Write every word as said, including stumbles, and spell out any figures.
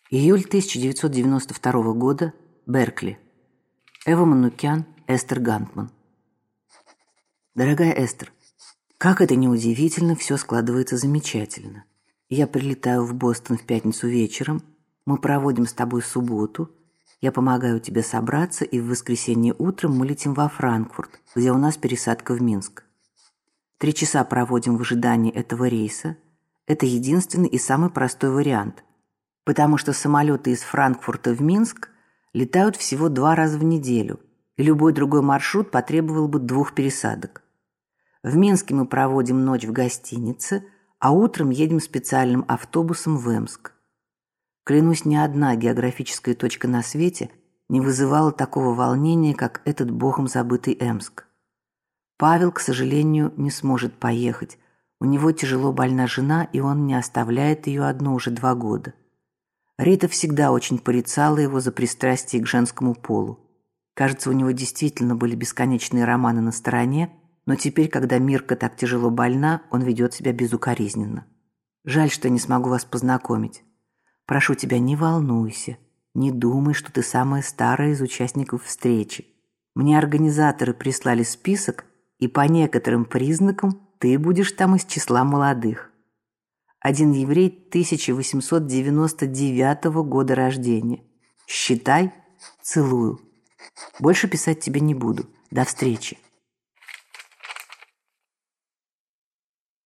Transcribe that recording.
Июль тысяча девятьсот девяносто второго года. Беркли. Эва Манукян, Эстер Гантман. Дорогая Эстер, как это ни удивительно, все складывается замечательно. Я прилетаю в Бостон в пятницу вечером, мы проводим с тобой субботу, я помогаю тебе собраться, и в воскресенье утром мы летим во Франкфурт, где у нас пересадка в Минск. Три часа проводим в ожидании этого рейса. Это единственный и самый простой вариант, потому что самолеты из Франкфурта в Минск летают всего два раза в неделю, и любой другой маршрут потребовал бы двух пересадок. В Минске мы проводим ночь в гостинице, а утром едем специальным автобусом в Эмск. Клянусь, ни одна географическая точка на свете не вызывала такого волнения, как этот богом забытый Эмск. Павел, к сожалению, не сможет поехать. У него тяжело больна жена, и он не оставляет ее одну уже два года. Рита всегда очень порицала его за пристрастие к женскому полу. Кажется, у него действительно были бесконечные романы на стороне, но теперь, когда Мирка так тяжело больна, он ведет себя безукоризненно. Жаль, что я не смогу вас познакомить. Прошу тебя, не волнуйся, не думай, что ты самая старая из участников встречи. Мне организаторы прислали список, и по некоторым признакам ты будешь там из числа молодых. Один еврей тысяча восемьсот девяносто девятого года рождения. Считай, целую. Больше писать тебе не буду. До встречи.